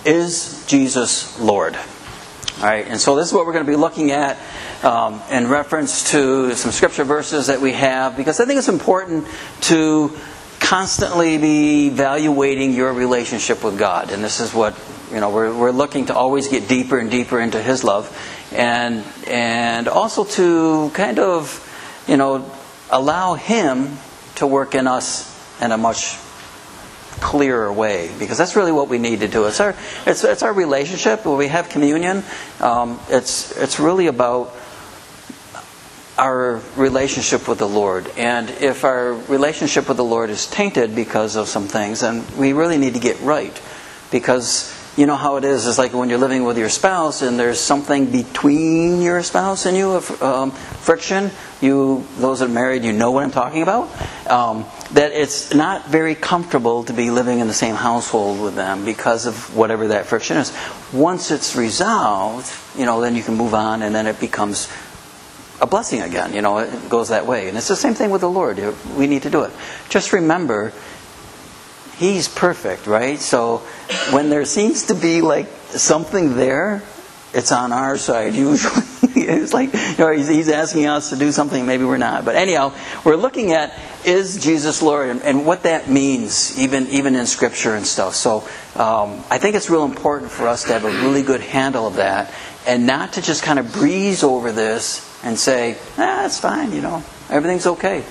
Is Jesus Lord? All right, and so this is what we're going to be looking at in reference to some scripture verses that we have, because I think it's important to constantly be evaluating your relationship with God. And this is what, we're looking to always get deeper and deeper into His love, and also to kind of, allow Him to work in us in a much clearer way, because that's really what we need to do. It's our relationship. When we have communion, it's really about our relationship with the Lord. And if our relationship with the Lord is tainted because of some things, then we really need to get right. Because you know how it is. It's like when you're living with your spouse and there's something between your spouse and you, friction. Those that are married, you know what I'm talking about. That it's not very comfortable to be living in the same household with them because of whatever that friction is. Once it's resolved, then you can move on, and then it becomes a blessing again. It goes that way. And it's the same thing with the Lord. We need to do it. Just remember, He's perfect, right? So when there seems to be like something there, it's on our side usually. It's like He's asking us to do something maybe we're not. But anyhow, we're looking at, is Jesus Lord, and what that means even in Scripture and stuff. So I think it's real important for us to have a really good handle of that, and not to just kind of breeze over this and say, it's fine, everything's okay.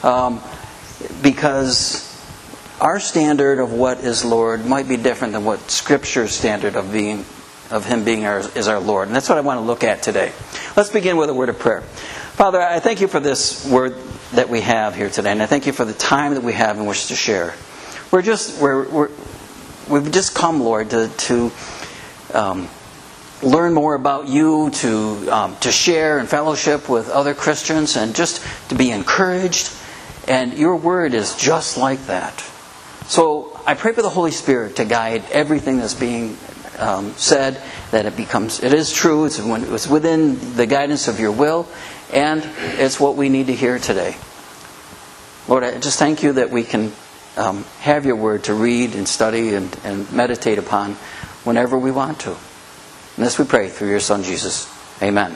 Because our standard of what is Lord might be different than what Scripture's standard of Him being is our Lord. And that's what I want to look at today. Let's begin with a word of prayer. Father, I thank You for this word that we have here today, and I thank You for the time that we have in which to share. We've just come, Lord, to learn more about You, to share and fellowship with other Christians, and just to be encouraged. And Your word is just like that. So I pray for the Holy Spirit to guide everything that's being said, that it is true, it's within the guidance of Your will, and it's what we need to hear today. Lord, I just thank You that we can have Your word to read and study and meditate upon whenever we want to. And this we pray through Your Son Jesus. Amen.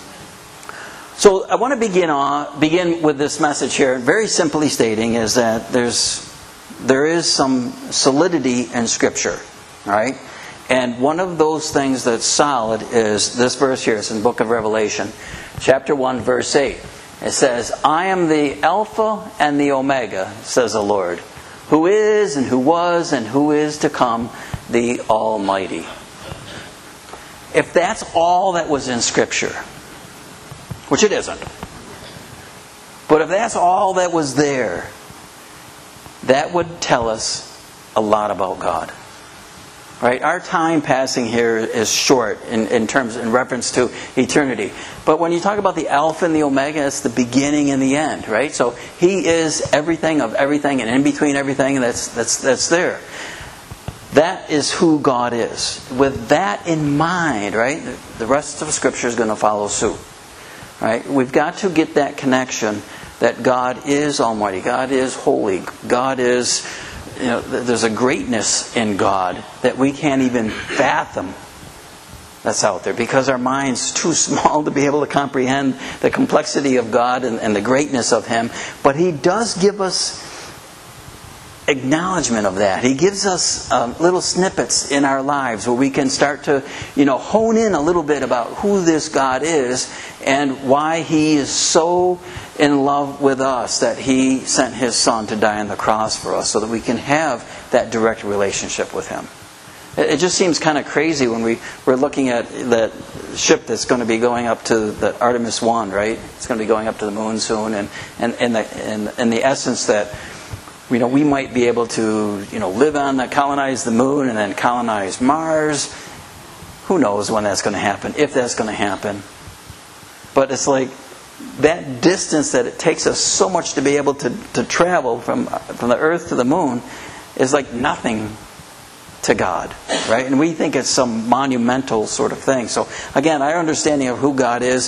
So I want to begin with this message here, very simply stating is that there is some solidity in Scripture, all right? And one of those things that's solid is this verse here. It's in the book of Revelation, chapter 1, verse 8. It says, I am the Alpha and the Omega, says the Lord, who is and who was and who is to come, the Almighty. If that's all that was in Scripture, which it isn't, but if that's all that was there, that would tell us a lot about God. Right? Our time passing here is short in reference to eternity. But when you talk about the Alpha and the Omega, it's the beginning and the end, right? So He is everything of everything, and in between everything that's there. That is who God is. With that in mind, right, the rest of the Scripture is going to follow suit. Right? We've got to get that connection that God is Almighty, God is holy, God is, there's a greatness in God that we can't even fathom that's out there, because our mind's too small to be able to comprehend the complexity of God and the greatness of Him. But He does give us acknowledgement of that. He gives us little snippets in our lives where we can start to, hone in a little bit about who this God is and why He is so in love with us that He sent His Son to die on the cross for us so that we can have that direct relationship with Him. It just seems kind of crazy when we're looking at that ship that's going to be going up to the Artemis 1, right? It's going to be going up to the moon soon, and the essence that we might be able to live colonize the moon and then colonize Mars. Who knows when that's going to happen, if that's going to happen. But it's like that distance that it takes us so much to be able to travel from the Earth to the moon is like nothing to God, right? And we think it's some monumental sort of thing. So again, our understanding of who God is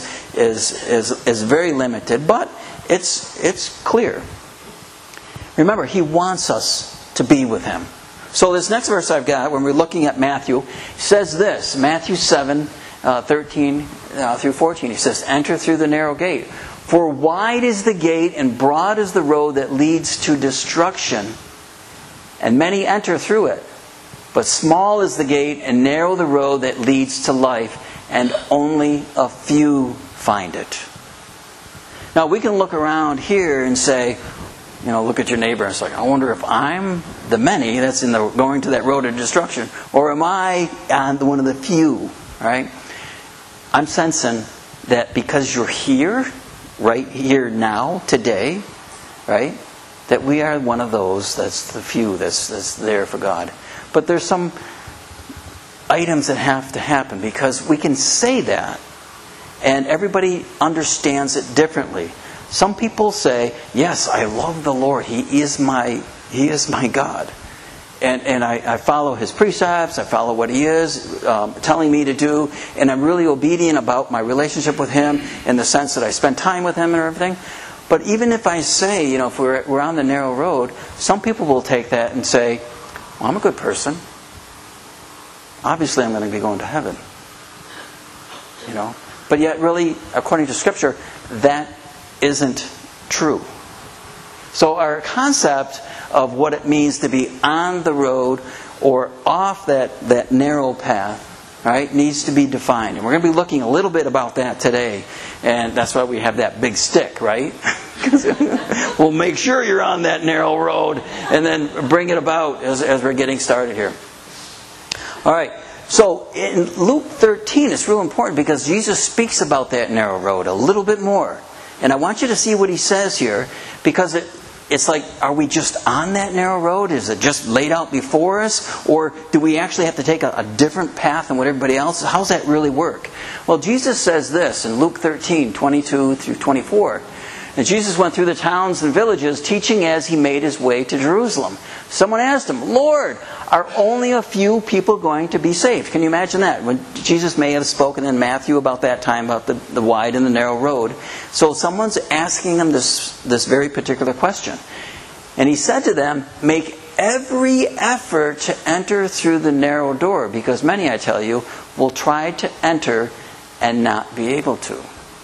very limited, but it's clear. Remember, He wants us to be with Him. So this next verse I've got, when we're looking at Matthew, says this, Matthew 7, 13 through 14. He says, enter through the narrow gate. For wide is the gate and broad is the road that leads to destruction, and many enter through it. But small is the gate and narrow the road that leads to life, and only a few find it. Now we can look around here and say, look at your neighbor and it's like, I wonder if I'm the many that's going to that road of destruction, or am I on one of the few, right? I'm sensing that because you're here, right here now, today, right, that we are one of those that's the few that's there for God. But there's some items that have to happen, because we can say that and everybody understands it differently. Some people say, yes, I love the Lord. He is my God. And I follow His precepts. I follow what He is telling me to do. And I'm really obedient about my relationship with Him in the sense that I spend time with Him and everything. But even if I say, if we're on the narrow road, some people will take that and say, well, I'm a good person. Obviously I'm going to be going to heaven. But yet really, according to Scripture, that isn't true. So our concept of what it means to be on the road or off that narrow path, right, needs to be defined. And we're going to be looking a little bit about that today. And that's why we have that big stick, right? We'll make sure you're on that narrow road and then bring it about as we're getting started here. All right. So in Luke 13, it's real important because Jesus speaks about that narrow road a little bit more. And I want you to see what He says here, because it's like, are we just on that narrow road? Is it just laid out before us? Or do we actually have to take a different path than what everybody else? How does that really work? Well, Jesus says this in Luke 13, 22 through 24. And Jesus went through the towns and villages, teaching as He made His way to Jerusalem. Someone asked Him, Lord, are only a few people going to be saved? Can you imagine that? When Jesus may have spoken in Matthew about that time, about the wide and the narrow road. So someone's asking Him this very particular question. And He said to them, make every effort to enter through the narrow door, because many, I tell you, will try to enter and not be able to.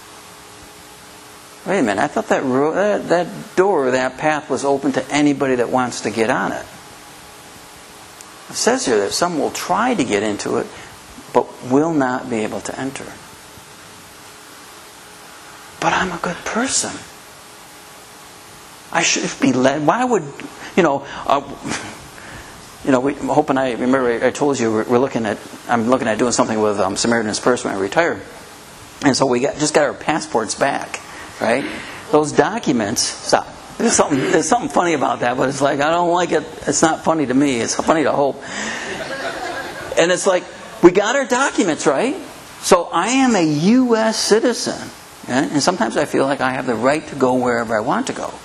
Wait a minute, I thought that door, that path was open to anybody that wants to get on it. It says here that some will try to get into it, but will not be able to enter. But I'm a good person. I should be led. Why would, hoping remember I told you I'm looking at doing something with Samaritan's Purse when I retire. And so we just got our passports back. Right? Those documents, stop. There's something funny about that, but it's like, I don't like it. It's not funny to me. It's funny to Hope. And it's like, we got our documents, right? So I am a U.S. citizen. Okay? And sometimes I feel like I have the right to go wherever I want to go.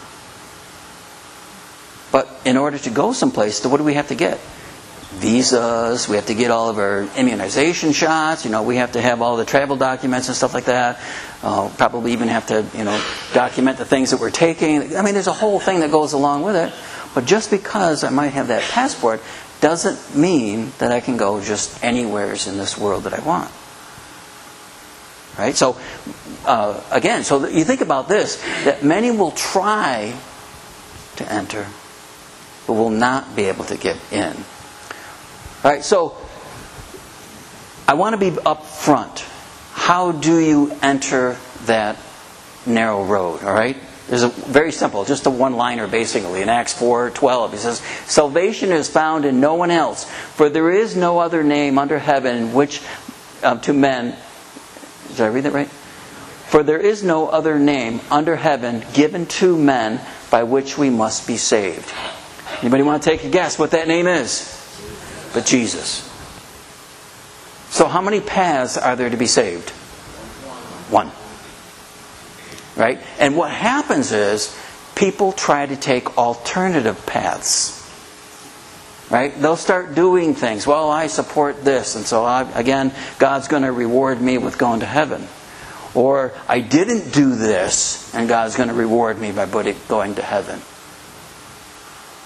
But in order to go someplace, what do we have to get? Visas, we have to get all of our immunization shots, we have to have all the travel documents and stuff like that. Probably even have to, document the things that we're taking. I mean, there's a whole thing that goes along with it. But just because I might have that passport doesn't mean that I can go just anywhere in this world that I want. Right? So, again, so you think about this, that many will try to enter, but will not be able to get in. All right, so I want to be up front. How do you enter that narrow road? All right, there's very simple, just a one-liner basically. In Acts 4:12, he says, "Salvation is found in no one else, for there is no other name under heaven in which to men." Did I read that right? For there is no other name under heaven given to men by which we must be saved. Anybody want to take a guess what that name is? But Jesus. So how many paths are there to be saved? One. Right? And what happens is people try to take alternative paths. Right? They'll start doing things. Well, I support this, and so again, God's going to reward me with going to heaven. Or I didn't do this, and God's going to reward me by going to heaven.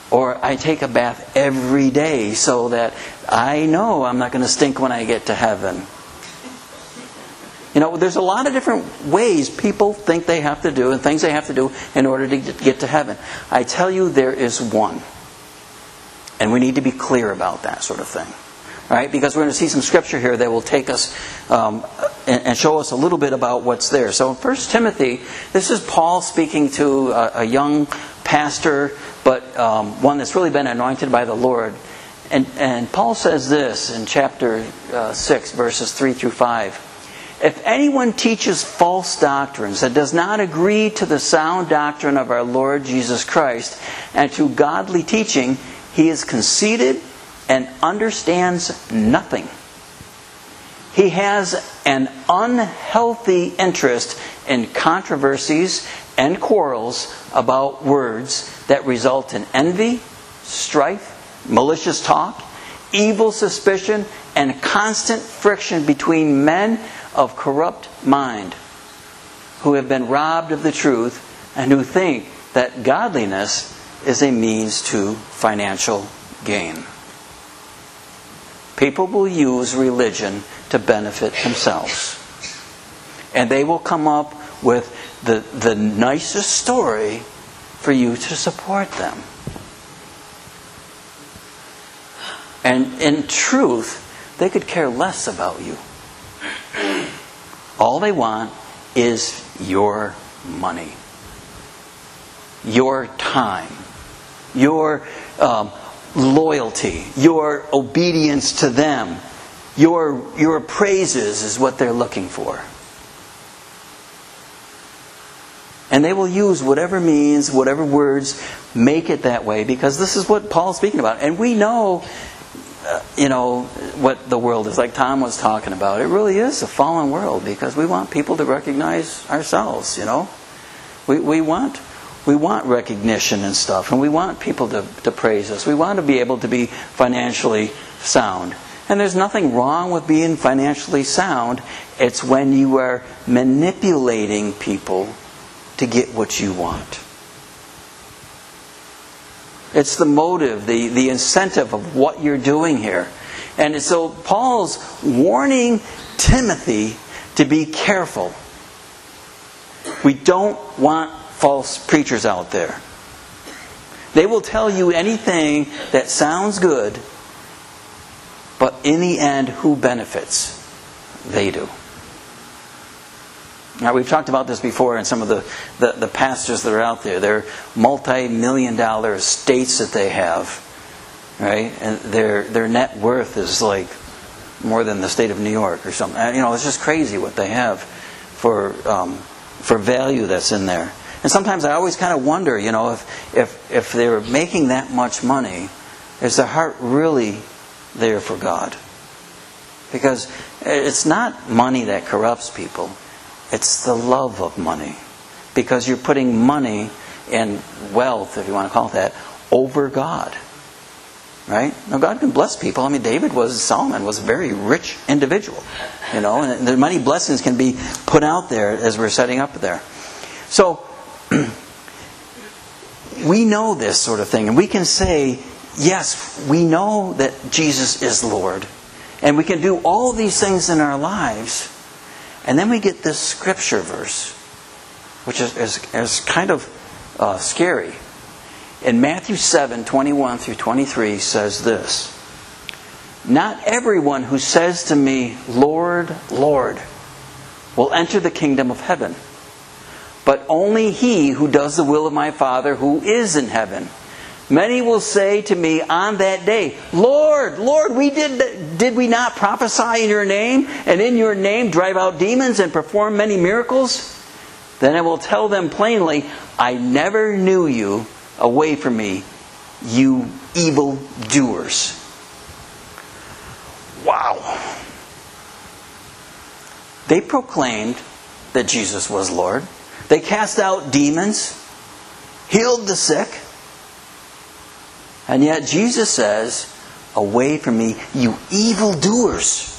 Or I take a bath every day so that I know I'm not going to stink when I get to heaven. There's a lot of different ways people think they have to do and things they have to do in order to get to heaven. I tell you, there is one. And we need to be clear about that sort of thing. Right? Because we're going to see some scripture here that will take us and show us a little bit about what's there. So in 1 Timothy, this is Paul speaking to a young pastor, but one that's really been anointed by the Lord. And Paul says this in chapter 6, verses 3 through 5. If anyone teaches false doctrines that does not agree to the sound doctrine of our Lord Jesus Christ and to godly teaching, he is conceited and understands nothing. He has an unhealthy interest in controversies and quarrels about words that result in envy, strife, malicious talk, evil suspicion, and constant friction between men of corrupt mind, who have been robbed of the truth and who think that godliness is a means to financial gain. People will use religion to benefit themselves. And they will come up with the nicest story for you to support them. And in truth, they could care less about you. All they want is your money, your time, your loyalty, your obedience to them, your praises is what they're looking for. And they will use whatever means, whatever words, make it that way, because this is what Paul's speaking about. And we know, what the world is like. Tom was talking about. It really is a fallen world, because we want people to recognize ourselves. We want recognition and stuff, and we want people to praise us. We want to be able to be financially sound. And there's nothing wrong with being financially sound. It's when you are manipulating people to get what you want. It's the motive, the incentive of what you're doing here. And so Paul's warning Timothy to be careful. We don't want false preachers out there. They will tell you anything that sounds good, but in the end, who benefits? They do. Now, we've talked about this before in some of the pastors that are out there. They're multi-million-dollar estates that they have, right? And their net worth is like more than the state of New York or something. It's just crazy what they have for value that's in there. And sometimes I always kind of wonder, if they're making that much money, is their heart really there for God? Because it's not money that corrupts people. It's the love of money. Because you're putting money and wealth, if you want to call it that, over God. Right? Now, God can bless people. Solomon was a very rich individual. And the many blessings can be put out there as we're setting up there. So, we know this sort of thing. And we can say, yes, we know that Jesus is Lord. And we can do all these things in our lives. And then we get this scripture verse, which is kind of scary. In Matthew 7, 21 through 23 says this: Not everyone who says to me, Lord, Lord, will enter the kingdom of heaven, but only he who does the will of my Father who is in heaven. Many will say to me on that day, Lord, Lord, did we not prophesy in your name, and in your name drive out demons and perform many miracles? Then I will tell them plainly, I never knew you. Away from me, you evil doers. Wow. They proclaimed that Jesus was Lord. They cast out demons, healed the sick. And yet Jesus says, away from me, you evildoers.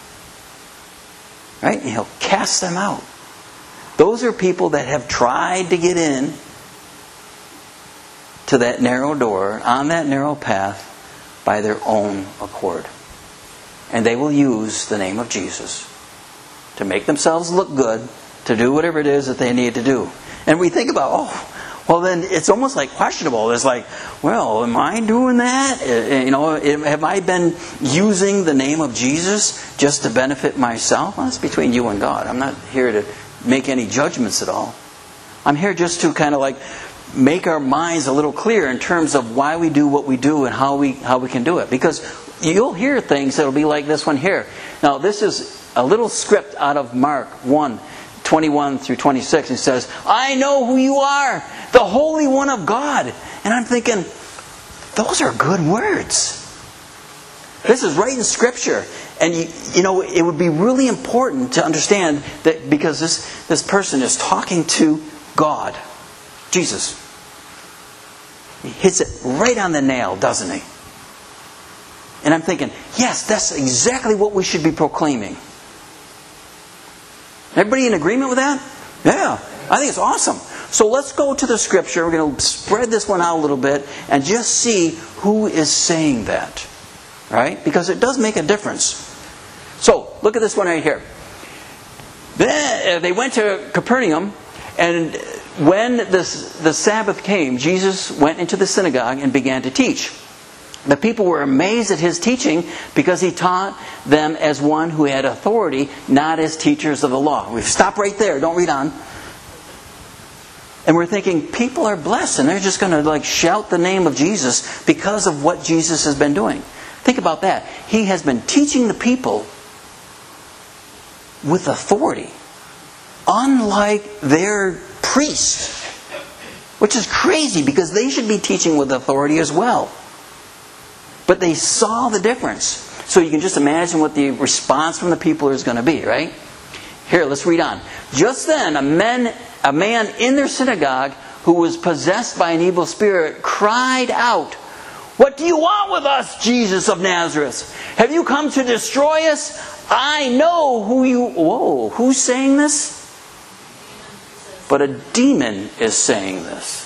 Right? And He'll cast them out. Those are people that have tried to get in to that narrow door, on that narrow path, by their own accord. And they will use the name of Jesus to make themselves look good, to do whatever it is that they need to do. And we think about, well then it's almost like questionable. It's like, well, am I doing that? Have I been using the name of Jesus just to benefit myself? Well, that's between you and God. I'm not here to make any judgments at all. I'm here just to kind of like make our minds a little clear in terms of why we do what we do and how we can do it. Because you'll hear things that'll be like this one here. Now, this is a little script out of Mark 1:21 through 26. It says, I know who you are, the Holy One of God. And I'm thinking, those are good words. This is right in Scripture. And it would be really important to understand that because this person is talking to God, Jesus. He hits it right on the nail, doesn't he? And I'm thinking, yes, that's exactly what we should be proclaiming. Everybody in agreement with that? Yeah, I think it's awesome. So let's go to the Scripture. We're going to spread this one out a little bit and just see who is saying that. Right? Because it does make a difference. So, look at this one right here. Then they went to Capernaum, and when the Sabbath came, Jesus went into the synagogue and began to teach. The people were amazed at his teaching because he taught them as one who had authority, not as teachers of the law. We've stopped right there. Don't read on. And we're thinking, people are blessed and they're just going to shout the name of Jesus because of what Jesus has been doing. Think about that. He has been teaching the people with authority, unlike their priest, which is crazy because they should be teaching with authority as well. But they saw the difference. So you can just imagine what the response from the people is going to be, right? Here, let's read on. Just then, a man in their synagogue who was possessed by an evil spirit cried out, "What do you want with us, Jesus of Nazareth? Have you come to destroy us? I know who you..." Whoa, who's saying this? But a demon is saying this.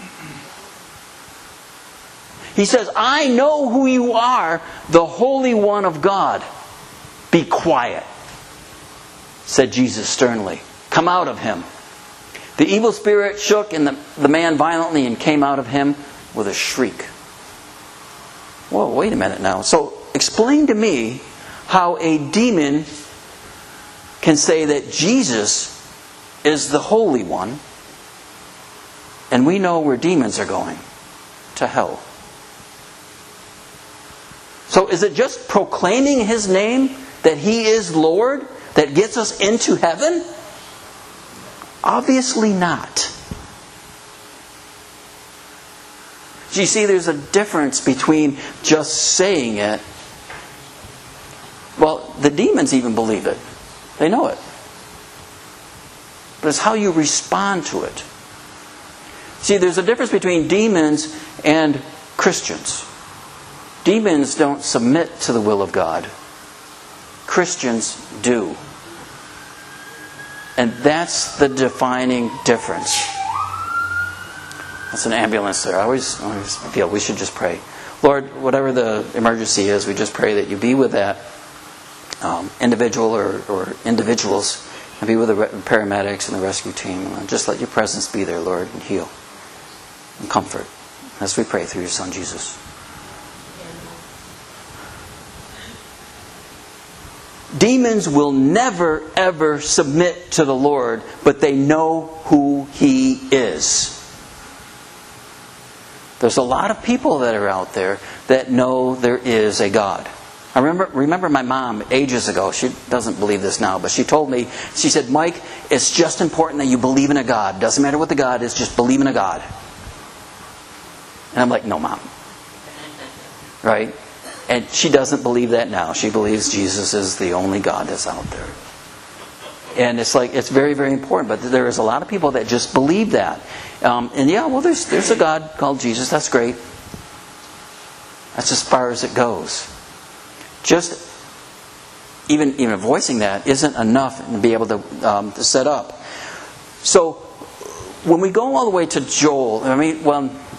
He says, "I know who you are, the Holy One of God." "Be quiet," said Jesus sternly. "Come out of him." The evil spirit shook and the man violently and came out of him with a shriek. Whoa, wait a minute now. So explain to me how a demon can say that Jesus is the Holy One, and we know where demons are going, to hell. So is it just proclaiming his name, that he is Lord, that gets us into heaven? Obviously not. You see, there's a difference between just saying it. Well, the demons even believe it. They know it. But it's how you respond to it. See, there's a difference between demons and Christians. Demons don't submit to the will of God. Christians do. And that's the defining difference. That's an ambulance there. I always feel we should just pray. Lord, whatever the emergency is, we just pray that you be with that individual or individuals, and be with the paramedics and the rescue team. And just let your presence be there, Lord, and heal and comfort. As we pray through your Son, Jesus. Demons will never, ever submit to the Lord, but they know who He is. There's a lot of people that are out there that know there is a God. I remember my mom ages ago. She doesn't believe this now, but she told me, she said, "Mike, it's just important that you believe in a God. Doesn't matter what the God is, just believe in a God." And I'm like, "No, Mom." Right? And she doesn't believe that now. She believes Jesus is the only God that's out there. And it's very, very important. But there is a lot of people that just believe that. There's a God called Jesus. That's great. That's as far as it goes. Just even voicing that isn't enough to be able to set up. So when we go all the way to Joel,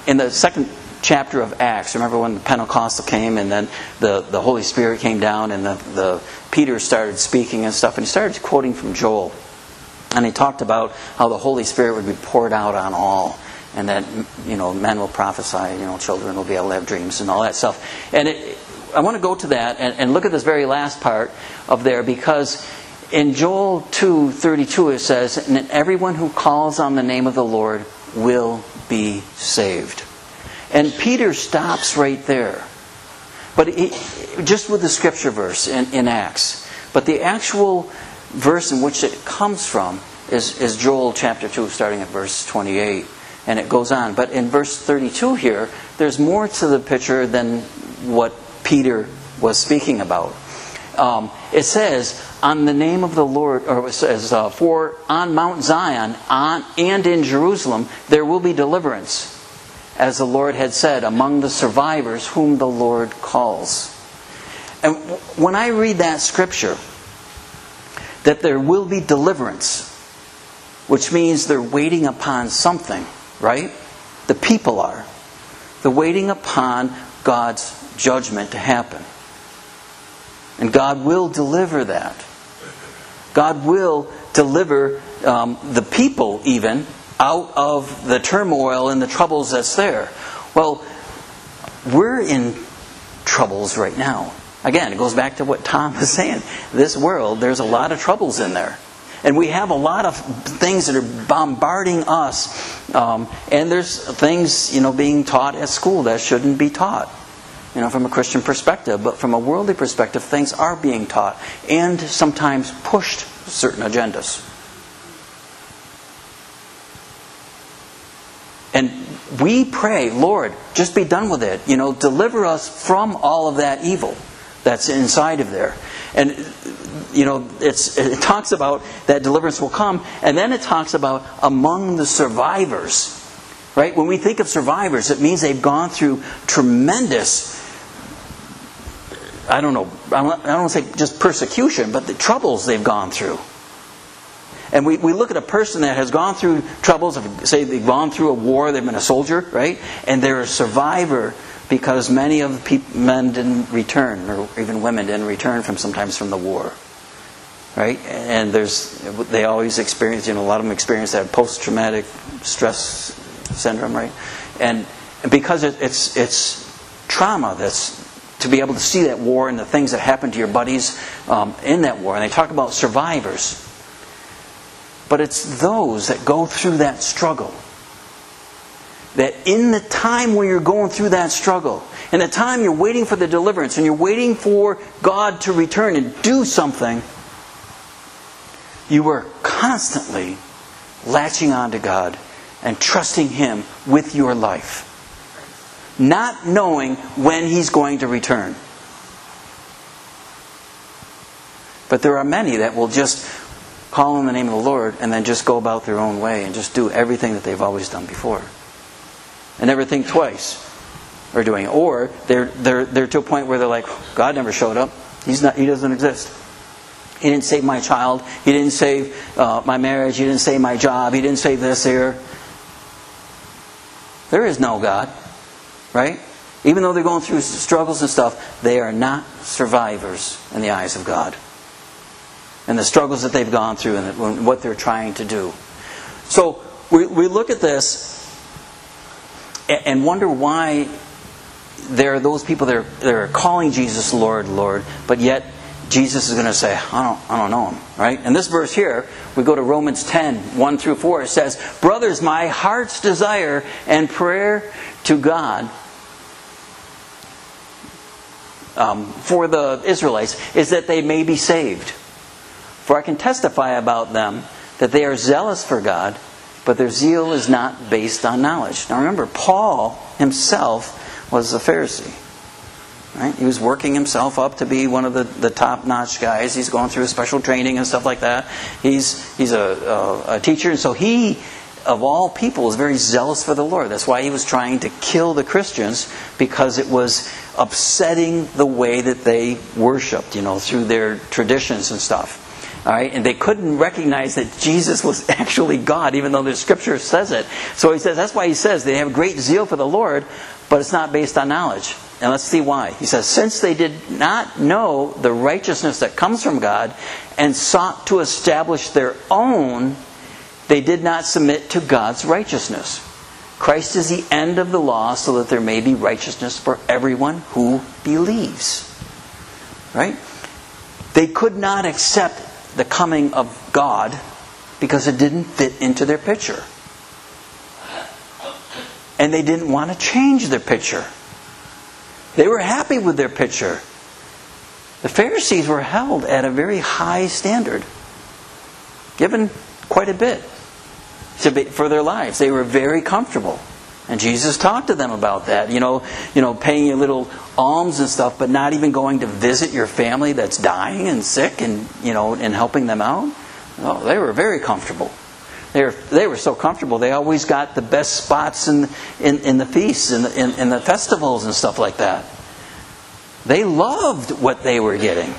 in the second chapter of Acts, remember when the Pentecostal came and then the Holy Spirit came down and the Peter started speaking and stuff, and he started quoting from Joel. And he talked about how the Holy Spirit would be poured out on all. And that, men will prophesy, children will be able to have dreams and all that stuff. And I want to go to that and look at this very last part of there, because in Joel 2:32 it says, "And everyone who calls on the name of the Lord will be saved." And Peter stops right there. But just with the scripture verse in Acts. But the actual verse in which it comes from is Joel chapter 2, starting at verse 28. And it goes on. But in verse 32 here, there's more to the picture than what Peter was speaking about. It says, on the name of the Lord, or it says, for on Mount Zion and in Jerusalem there will be deliverance, as the Lord had said, among the survivors whom the Lord calls. And when I read that scripture, that there will be deliverance, which means they're waiting upon something, right? The people are. They're waiting upon God's judgment to happen. And God will deliver that. God will deliver the people even out of the turmoil and the troubles that's there. Well, we're in troubles right now. Again, it goes back to what Tom was saying. This world, there's a lot of troubles in there. And we have a lot of things that are bombarding us. And there's things, being taught at school that shouldn't be taught, from a Christian perspective. But from a worldly perspective, things are being taught and sometimes pushed certain agendas. And we pray, Lord, just be done with it. Deliver us from all of that evil that's inside of there. And it talks about that deliverance will come, and then it talks about among the survivors. Right? When we think of survivors, it means they've gone through tremendous, I don't want to say just persecution, but the troubles they've gone through. And we look at a person that has gone through troubles, say they've gone through a war, they've been a soldier, right? And they're a survivor because many of the men didn't return, or even women didn't return sometimes from the war. Right? And they always experience, a lot of them experience that post-traumatic stress syndrome, right? And because it's trauma, that's to be able to see that war and the things that happened to your buddies in that war. And they talk about survivors. But it's those that go through that struggle, that in the time when you're going through that struggle, in the time you're waiting for the deliverance and you're waiting for God to return and do something, you are constantly latching on to God and trusting Him with your life, not knowing when He's going to return. But there are many that will just call on the name of the Lord and then just go about their own way and just do everything that they've always done before, and never think twice or doing it. Or they're to a point where they're like, God never showed up. He doesn't exist. He didn't save my child. He didn't save my marriage. He didn't save my job. He didn't save this here. There is no God, right? Even though they're going through struggles and stuff, they are not survivors in the eyes of God. And the struggles that they've gone through and what they're trying to do. So we look at this and wonder why there are those people that are calling Jesus Lord, Lord, but yet Jesus is going to say, I don't know Him. Right? In this verse here, we go to Romans 10, 1 through 4. It says, brothers, my heart's desire and prayer to God for the Israelites is that they may be saved. For I can testify about them that they are zealous for God, but their zeal is not based on knowledge. Now remember, Paul himself was a Pharisee. Right? He was working himself up to be one of the top-notch guys. He's going through special training and stuff like that. He's a teacher, and so he, of all people, was very zealous for the Lord. That's why he was trying to kill the Christians, because it was upsetting the way that they worshipped, through their traditions and stuff. All right, and they couldn't recognize that Jesus was actually God, even though the Scripture says it. So he says, that's why he says they have great zeal for the Lord, but it's not based on knowledge. And let's see why. He says, since they did not know the righteousness that comes from God and sought to establish their own, they did not submit to God's righteousness. Christ is the end of the law so that there may be righteousness for everyone who believes. Right? They could not accept the coming of God because it didn't fit into their picture. And they didn't want to change their picture. They were happy with their picture. The Pharisees were held at a very high standard, given quite a bit for their lives. They were very comfortable. And Jesus talked to them about that. You know, paying your little alms and stuff, but not even going to visit your family that's dying and sick and, and helping them out. No, they were very comfortable. They were so comfortable. They always got the best spots in the feasts, in the festivals and stuff like that. They loved what they were getting.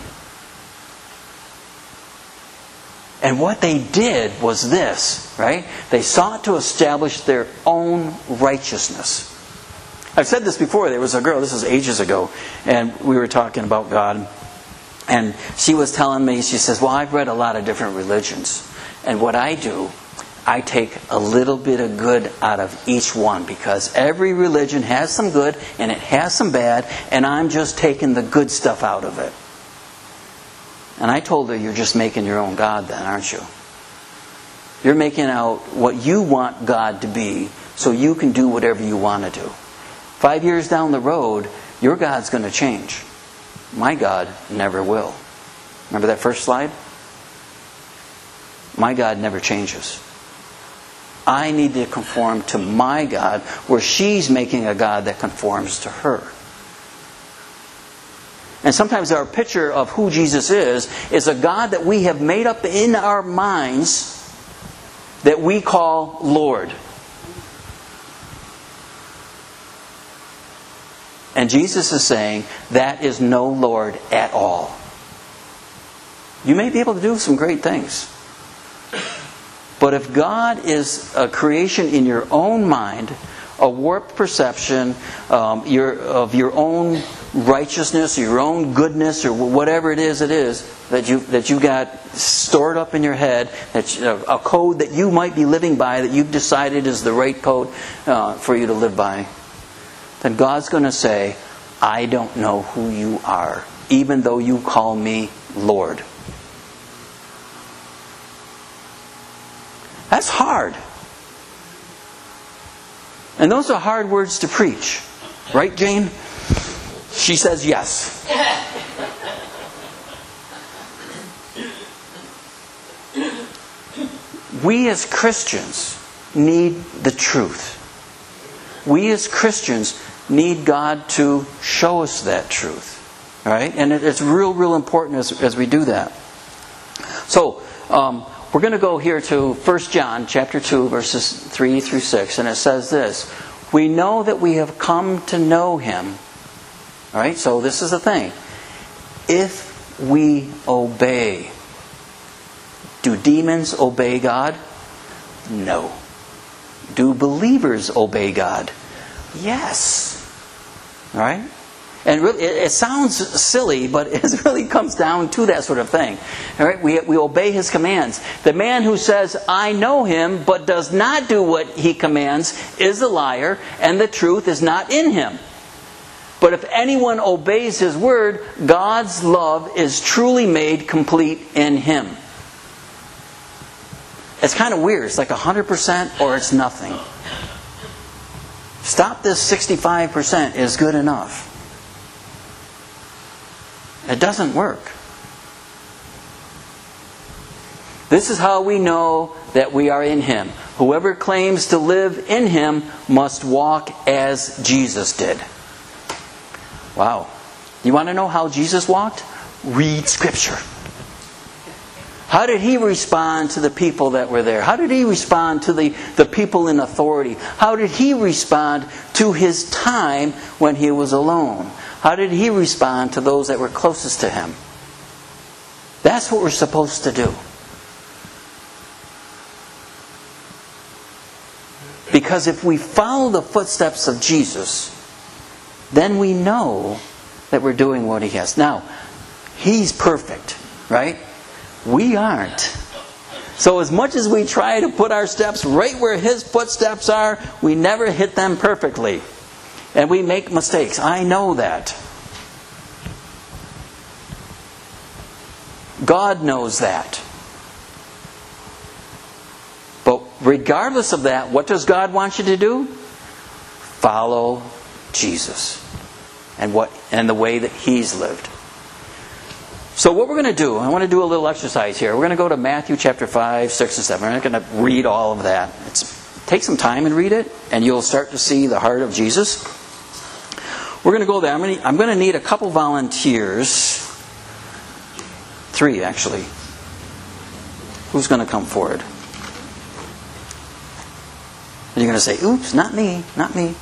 And what they did was this, right? They sought to establish their own righteousness. I've said this before. There was a girl, this was ages ago, and we were talking about God. And she was telling me, she says, well, I've read a lot of different religions. And what I do, I take a little bit of good out of each one, because every religion has some good and it has some bad, and I'm just taking the good stuff out of it. And I told her, you're just making your own God then, aren't you? You're making out what you want God to be so you can do whatever you want to do. 5 years down the road, your God's going to change. My God never will. Remember that first slide? My God never changes. I need to conform to my God, where she's making a God that conforms to her. And sometimes our picture of who Jesus is a God that we have made up in our minds that we call Lord. And Jesus is saying that is no Lord at all. You may be able to do some great things. But if God is a creation in your own mind, a warped perception of your own righteousness, your own goodness, or whatever it is that you got stored up in your head, a code that you might be living by, that you've decided is the right code for you to live by, then God's going to say, I don't know who you are, even though you call me Lord. That's hard. And those are hard words to preach. Right, Jane? She says yes. We as Christians need the truth. We as Christians need God to show us that truth. Right? And it's real important as we do that. So, we're going to go here to 1 John chapter 2, verses 3 through 6. And it says this. We know that we have come to know Him. All right, so this is the thing. If we obey. Do demons obey God? No. Do believers obey God? Yes. All right? And really, it sounds silly, but it really comes down to that sort of thing. All right? We obey His commands. The man who says, I know Him, but does not do what He commands is a liar, and the truth is not in him. But if anyone obeys His word, God's love is truly made complete in him. It's kind of weird. It's like 100% or it's nothing. Stop this 65% is good enough. It doesn't work. This is how we know that we are in Him. Whoever claims to live in Him must walk as Jesus did. Wow. You want to know how Jesus walked? Read Scripture. How did He respond to the people that were there? How did He respond to the people in authority? How did He respond to His time when He was alone? How did He respond to those that were closest to Him? That's what we're supposed to do. Because if we follow the footsteps of Jesus, then we know that we're doing what He has. Now, He's perfect, right? We aren't. So as much as we try to put our steps right where His footsteps are, we never hit them perfectly. And we make mistakes. I know that. God knows that. But regardless of that, what does God want you to do? Follow Jesus and the way that He's lived. So what we're going to do, I want to do a little exercise here. We're going to go to Matthew chapter 5, 6, and 7. We're not going to read all of that. Take some time and read it, and you'll start to see the heart of Jesus. We're going to go there. I'm going to need a couple volunteers. 3, actually. Who's going to come forward? And you're going to say, oops, not me, not me.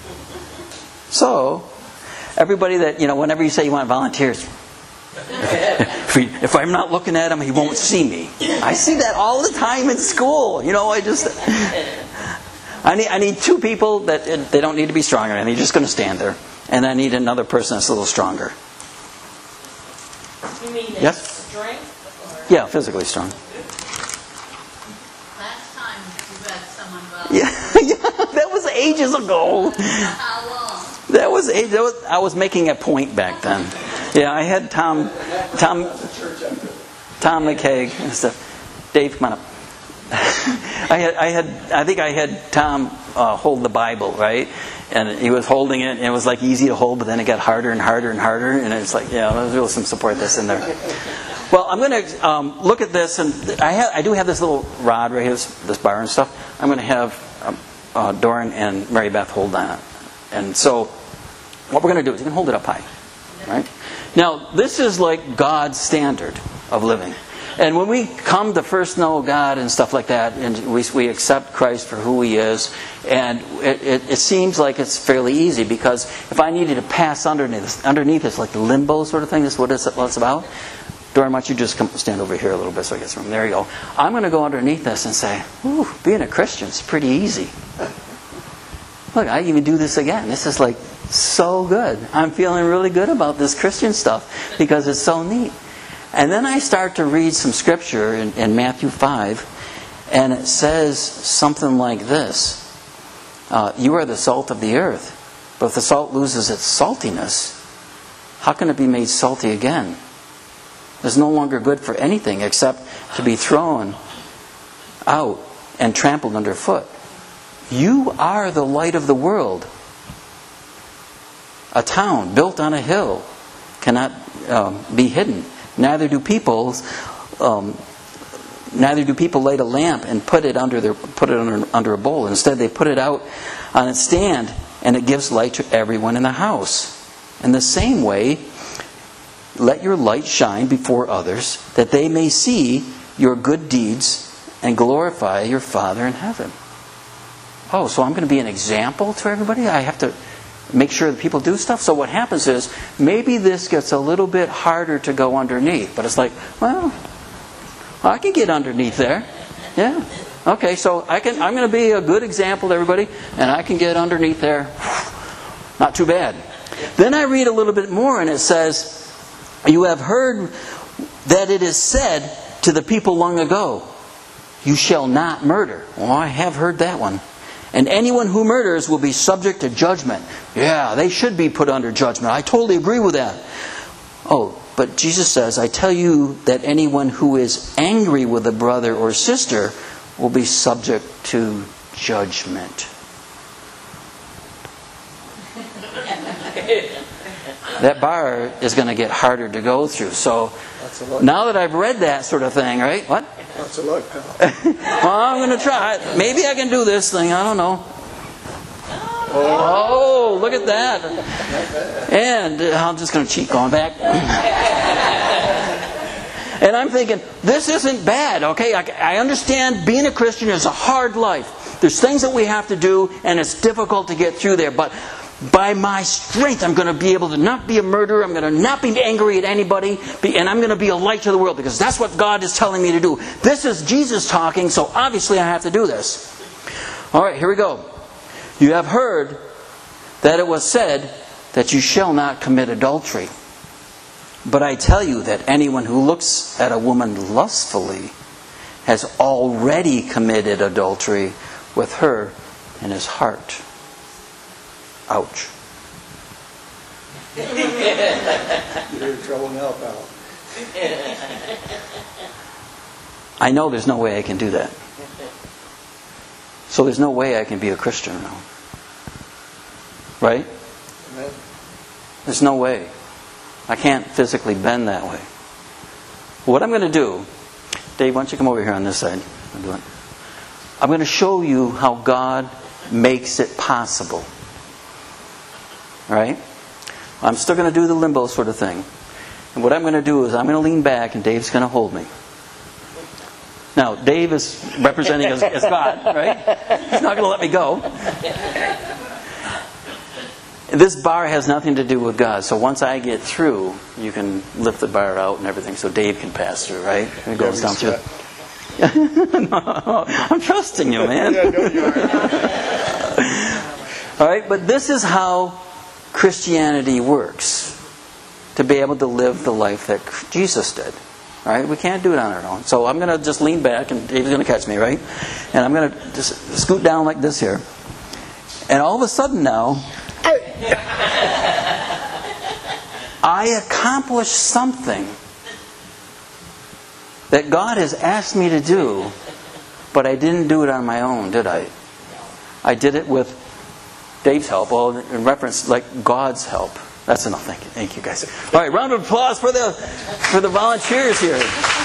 So, everybody that, whenever you say you want volunteers, if I'm not looking at him, he won't see me. I see that all the time in school. I need 2 people that they don't need to be strong or anything. They're just going to stand there. And I need another person that's a little stronger. You mean yes? Strength? Yeah, physically strong. Last time you had someone volunteer. Yeah, that was ages ago. How long? That was I was making a point back then. Yeah, I had Tom McCaig and stuff. Dave, come on up. I think I had Tom hold the Bible, right? And he was holding it, and it was like easy to hold, but then it got harder and harder and harder, and it's like, there's really some support that's in there. Well, I'm going to look at this, and I do have this little rod right here, this bar and stuff. I'm going to have Doran and Mary Beth hold on it. And so, what we're going to do is you can hold it up high, right? Now, this is like God's standard of living. And when we come to first know God and stuff like that, and we accept Christ for who He is, and it seems like it's fairly easy, because if I needed to pass underneath this, like the limbo sort of thing, this is what it's about. Doran, why don't you just come stand over here a little bit so I get some room. There you go. I'm going to go underneath this and say, ooh, being a Christian is pretty easy. Look, I even do this again. This is like so good. I'm feeling really good about this Christian stuff because it's so neat. And then I start to read some scripture in Matthew 5, and it says something like this. You are the salt of the earth, but if the salt loses its saltiness, how can it be made salty again? It's no longer good for anything except to be thrown out and trampled underfoot. You are the light of the world. A town built on a hill cannot be hidden. Neither do people light a lamp and put it under a bowl. Instead, they put it out on its stand, and it gives light to everyone in the house. In the same way, let your light shine before others, that they may see your good deeds and glorify your Father in heaven. Oh, so I'm going to be an example to everybody? I have to make sure that people do stuff? So what happens is, maybe this gets a little bit harder to go underneath. But it's like, well, I can get underneath there. Yeah. Okay, so I'm going to be a good example to everybody, and I can get underneath there. Not too bad. Then I read a little bit more, and it says, you have heard that it is said to the people long ago, you shall not murder. Well, I have heard that one. And anyone who murders will be subject to judgment. Yeah, they should be put under judgment. I totally agree with that. Oh, but Jesus says, I tell you that anyone who is angry with a brother or sister will be subject to judgment. That bar is going to get harder to go through. So now that I've read that sort of thing, right? What? That's a look, pal. Well, I'm going to try it. Maybe I can do this thing. I don't know. Oh, look at that. And I'm just going to cheat going back. And I'm thinking, this isn't bad, okay? I understand being a Christian is a hard life. There's things that we have to do, and it's difficult to get through there. But by my strength, I'm going to be able to not be a murderer. I'm going to not be angry at anybody. And I'm going to be a light to the world because that's what God is telling me to do. This is Jesus talking, so obviously I have to do this. All right, here we go. You have heard that it was said that you shall not commit adultery. But I tell you that anyone who looks at a woman lustfully has already committed adultery with her in his heart. Ouch. You're in trouble now, pal. I know there's no way I can do that. So there's no way I can be a Christian now. Right? Amen. There's no way. I can't physically bend that way. What I'm going to do, Dave, why don't you come over here on this side? I'm going to show you how God makes it possible. All right? I'm still going to do the limbo sort of thing. And what I'm going to do is I'm going to lean back and Dave's going to hold me. Now, Dave is representing as God, right? He's not going to let me go. This bar has nothing to do with God. So once I get through, you can lift the bar out and everything so Dave can pass through, right? It goes down through. No, I'm trusting you, man. Yeah, no, you are. All right, but this is how Christianity works. To be able to live the life that Jesus did. All right, we can't do it on our own. So I'm going to just lean back and Dave's going to catch me, right? And I'm going to just scoot down like this here. And all of a sudden now, I accomplished something that God has asked me to do, but I didn't do it on my own, did I? I did it with Dave's help, well, in reference, like God's help. That's enough. Thank you guys. All right, round of applause for the volunteers here.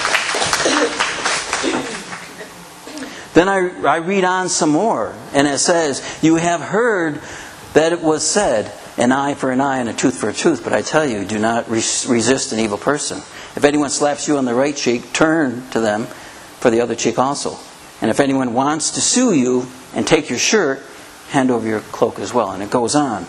Then I read on some more, and it says, "You have heard that it was said, an eye for an eye and a tooth for a tooth. But I tell you, do not resist an evil person. If anyone slaps you on the right cheek, turn to them for the other cheek also. And if anyone wants to sue you and take your shirt, hand over your cloak as well." And it goes on.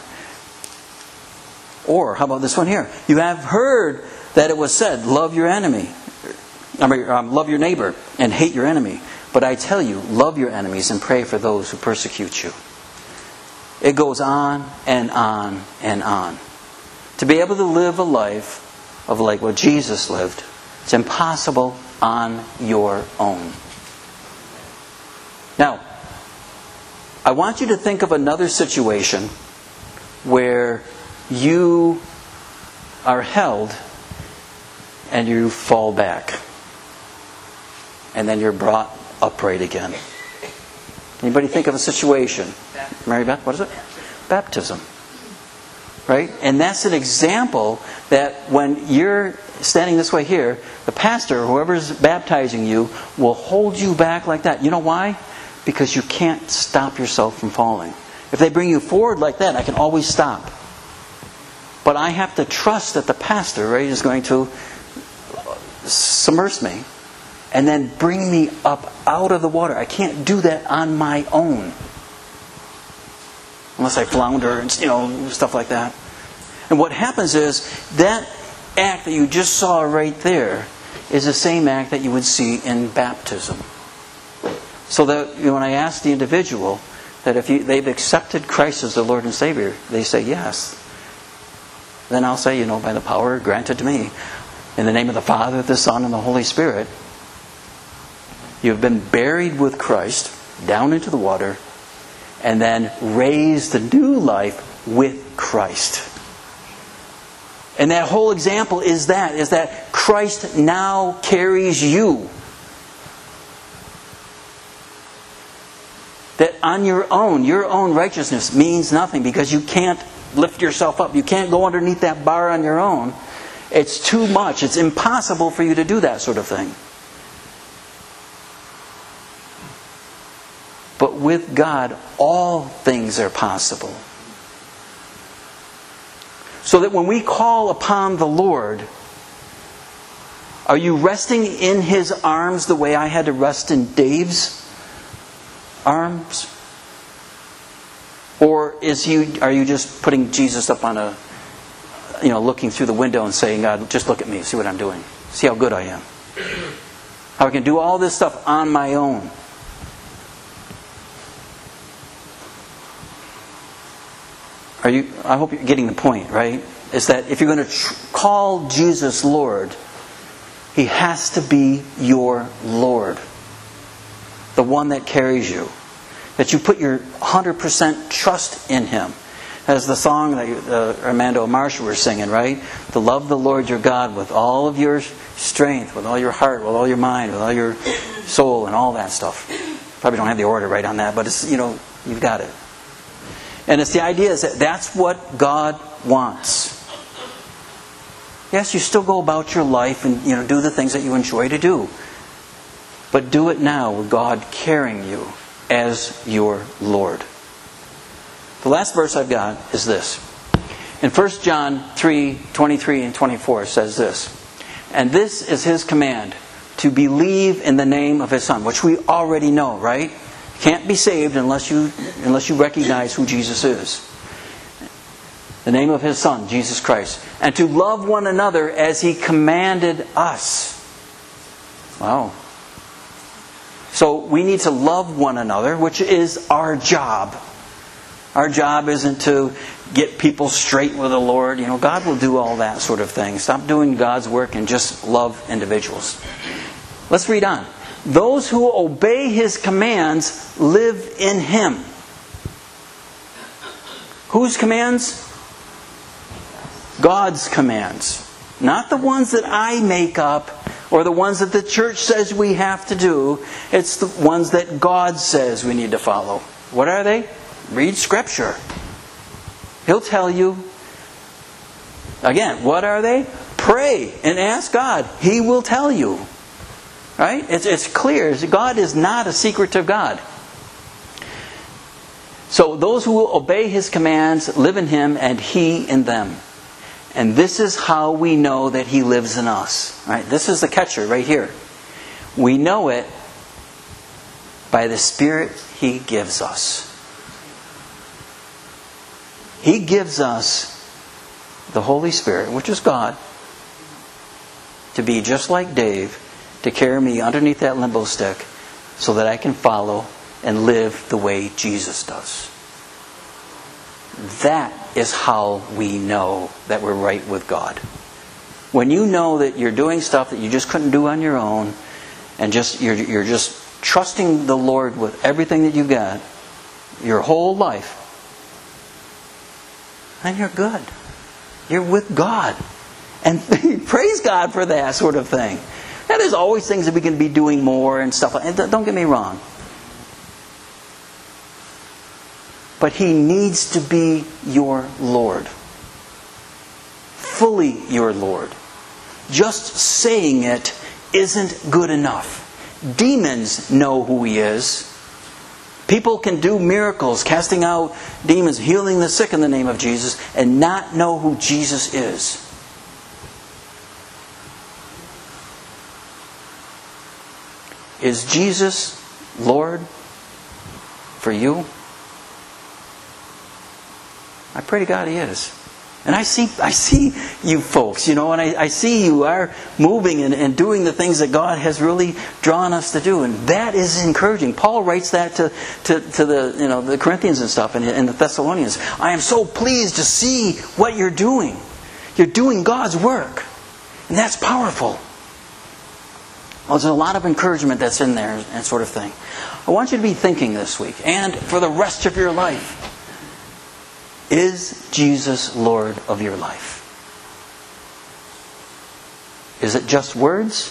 Or, how about this one here? "You have heard that it was said, love your enemy. Love your neighbor and hate your enemy. But I tell you, love your enemies and pray for those who persecute you." It goes on and on and on. To be able to live a life of like what Jesus lived, it's impossible on your own. Now, I want you to think of another situation where you are held and you fall back. And then you're brought upright again. Anybody think of a situation? Mary Beth, what is it? Baptism. Right? And that's an example that when you're standing this way here, the pastor, whoever's baptizing you, will hold you back like that. You know why? Because you can't stop yourself from falling. If they bring you forward like that, I can always stop. But I have to trust that the pastor, right, is going to submerge me and then bring me up out of the water. I can't do that on my own. Unless I flounder and, stuff like that. And what happens is, that act that you just saw right there is the same act that you would see in baptism. So that when I ask the individual that if they've accepted Christ as the Lord and Savior, they say yes. Then I'll say, by the power granted to me, in the name of the Father, the Son, and the Holy Spirit, you have been buried with Christ down into the water, and then raised to new life with Christ. And that whole example is that Christ now carries you. That on your own righteousness means nothing because you can't lift yourself up. You can't go underneath that bar on your own. It's too much. It's impossible for you to do that sort of thing. But with God, all things are possible. So that when we call upon the Lord, are you resting in His arms the way I had to rest in Dave's arms? Or are you just putting Jesus up on a, looking through the window and saying, God, just look at me, see what I'm doing. See how good I am. How I can do all this stuff on my own. I hope you're getting the point, right? Is that if you're going to call Jesus Lord, He has to be your Lord. The one that carries you. That you put your 100% trust in Him. As the song that Armando and Marsha were singing, right? To love the Lord your God with all of your strength, with all your heart, with all your mind, with all your soul, and all that stuff. Probably don't have the order right on that, but it's, you've got it. And it's the idea is that that's what God wants. Yes, you still go about your life and do the things that you enjoy to do. But do it now with God carrying you as your Lord. The last verse I've got is this. In 1 John 3:23 and 24 says this. And this is His command, to believe in the name of His Son, which we already know, right? Can't be saved unless you recognize who Jesus is. The name of His Son, Jesus Christ. And to love one another as He commanded us. Wow. So we need to love one another, which is our job. Our job isn't to get people straight with the Lord. God will do all that sort of thing. Stop doing God's work and just love individuals. Let's read on. Those who obey His commands live in Him. Whose commands? God's commands. Not the ones that I make up or the ones that the church says we have to do. It's the ones that God says we need to follow. What are they? Read Scripture. He'll tell you. Again, what are they? Pray and ask God. He will tell you. Right? It's clear. God is not a secretive God. So those who obey His commands live in Him and He in them. And this is how we know that He lives in us. Right? This is the catcher right here. We know it by the Spirit He gives us. He gives us the Holy Spirit, which is God, to be just like Dave, to carry me underneath that limbo stick so that I can follow and live the way Jesus does. That is how we know that we're right with God. When you know that you're doing stuff that you just couldn't do on your own, and you're just trusting the Lord with everything that you've got, your whole life, then you're good. You're with God. And praise God for that sort of thing. Now, there's always things that we can be doing more and stuff like that. Don't get me wrong. But He needs to be your Lord. Fully your Lord. Just saying it isn't good enough. Demons know who He is. People can do miracles, casting out demons, healing the sick in the name of Jesus, and not know who Jesus is. Is Jesus Lord for you? I pray to God He is. And I see you folks, and I see you are moving and doing the things that God has really drawn us to do, and that is encouraging. Paul writes that to the Corinthians and stuff, and the Thessalonians. I am so pleased to see what you're doing. You're doing God's work, and that's powerful. Well, there's a lot of encouragement that's in there and sort of thing. I want you to be thinking this week, and for the rest of your life. Is Jesus Lord of your life? Is it just words?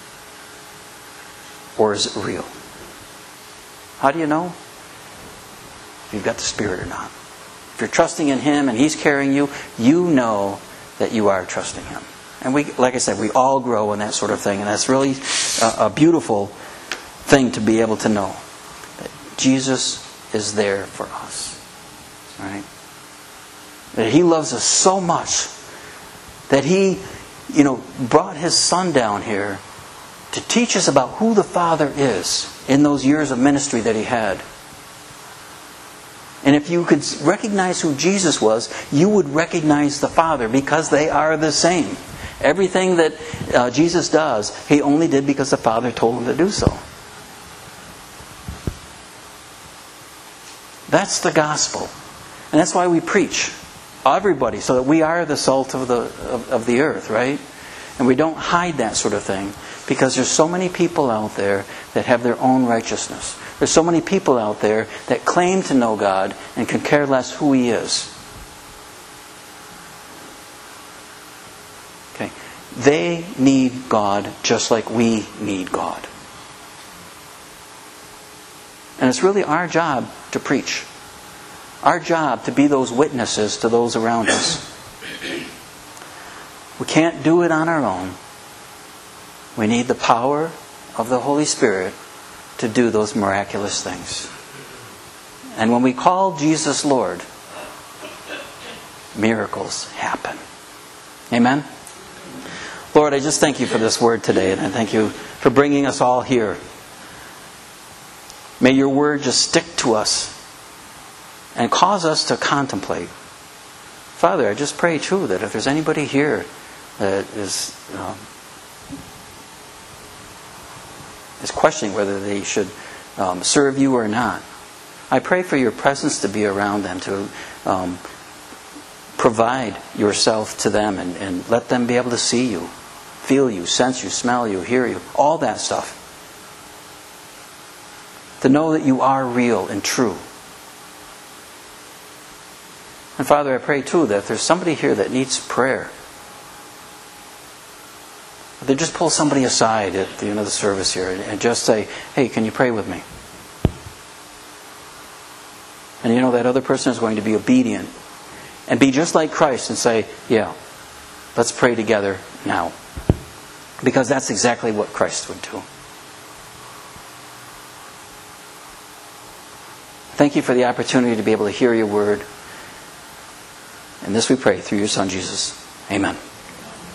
Or is it real? How do you know if you've got the Spirit or not? If you're trusting in Him and He's carrying you, you know that you are trusting Him. And like I said, we all grow in that sort of thing. And that's really a beautiful thing to be able to know. That Jesus is there for us. All right? That He loves us so much that He, brought His Son down here to teach us about who the Father is in those years of ministry that He had. And if you could recognize who Jesus was, you would recognize the Father, because they are the same. Everything that Jesus does, He only did because the Father told Him to do so. That's the gospel. And that's why we preach. Everybody, so that we are the salt of the earth, right? And we don't hide that sort of thing, because there's so many people out there that have their own righteousness. There's so many people out there that claim to know God and can care less who He is. Okay. They need God just like we need God. And it's really our job to preach. Our job to be those witnesses to those around us. We can't do it on our own. We need the power of the Holy Spirit to do those miraculous things. And when we call Jesus Lord, miracles happen. Amen? Lord, I just thank You for this word today, and I thank You for bringing us all here. May Your word just stick to us and cause us to contemplate. Father, I just pray too that if there's anybody here that is questioning whether they should serve You or not, I pray for Your presence to be around them, to provide Yourself to them, and let them be able to see You, feel You, sense You, smell You, hear You, all that stuff. To know that You are real and true. And Father, I pray too that if there's somebody here that needs prayer, they just pull somebody aside at the end of the service here and just say, hey, can you pray with me? And you know that other person is going to be obedient and be just like Christ and say, yeah, let's pray together now. Because that's exactly what Christ would do. Thank You for the opportunity to be able to hear Your word. And this we pray through Your Son, Jesus. Amen.